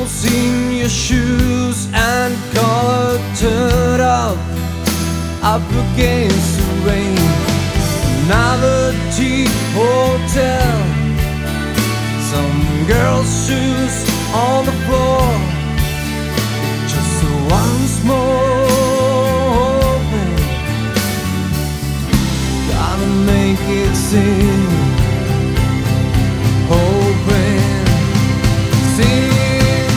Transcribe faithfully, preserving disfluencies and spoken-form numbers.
holes in your shoes and collar turned up, up against the rain. Another tea hotel, some girl's shoes on the floor. Just once more, babe, gotta make it sing.